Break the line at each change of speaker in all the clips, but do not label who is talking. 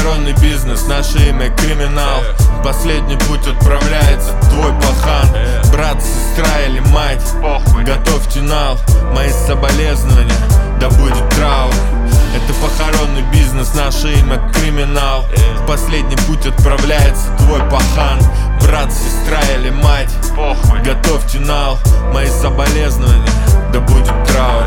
похоронный бизнес, наше имя криминал. В последний путь отправляется твой пахан. Брат, сестра или мать, готовьте нал. Мои соболезнования, да будет траур. Это похоронный бизнес, наше имя криминал. В последний путь отправляется твой пахан. Брат, сестра или мать, готовьте нал. Мои соболезнования, да будет траур.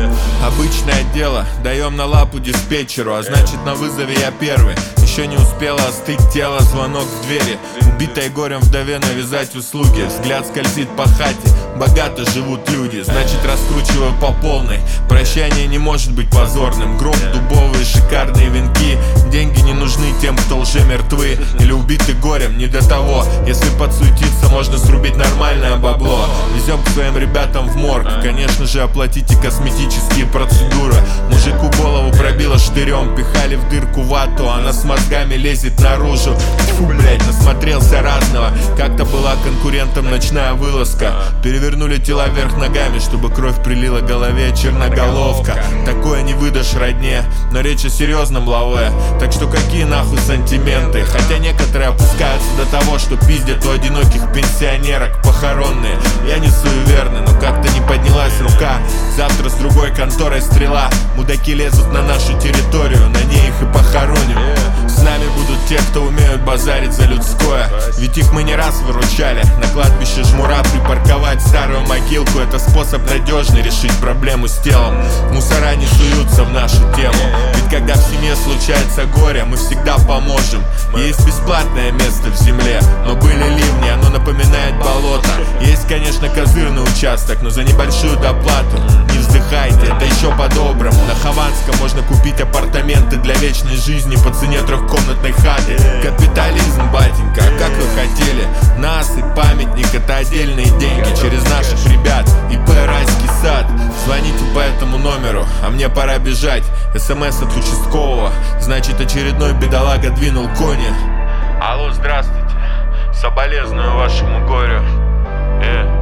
Обычное дело, даем на лапу диспетчеру, а значит на вызове я первый. Еще не успело остыть тело, звонок в двери. Убитой горем вдове навязать услуги. Взгляд скользит по хате, богато живут люди. Значит раскручиваю по полной. Прощание не может быть позорным. Гроб, дубовые, шикарные венки. Деньги не нужны тем, кто уже мертвы или убиты горем, не до того. Если подсуетиться, можно срубить нормальное бабло. Везем к своим ребятам в морг. Конечно же оплатите косметические процедуры. Мужику голову пробило штырем. Пихали в дырку вату, она с мозгами лезет наружу. Фу, блять, насмотрелся разного. Как-то была конкурентом ночная вылазка. Перевернули тела вверх ногами, чтобы кровь прилила голове черноголовка. Такое не выдашь родне, но речь о серьезном лаве. Так что какие нахуй сантименты. Хотя некоторые опускаются до того, что пиздят у одиноких пенсионерок похоронные. Я не суеверный, но как-то не поднялась рука. Завтра с другой конторой стрела. Мудаки лезут на нашу территорию, на ней их и похороним. С нами будут те, кто умеют базарить за людское. Ведь их мы не раз выручали. На кладбище жмура припарковать старую могилку. Это способ надежный решить проблему с телом. Мусора не суются в нашу тему. Ведь когда в семье случается горе, мы всегда поможем. Есть бесплатное место в земле, но были ливни, оно напоминает болото. Есть, конечно, козырный участок, но за небольшую доплату. Не вздыхайте, это еще по-доброму. На Хованском можно купить апартаменты для вечной жизни по цене трехкомнатной хаты. Капитализм, батенька, а как вы хотели? Нас и памятник — это отдельные деньги. Через наших ребят ИП «Райский сад». Звоните по этому номеру, а мне пора бежать. СМС от участкового, значит очередной бедолага двинул кони. Алло, здравствуйте, соболезную вашему горю.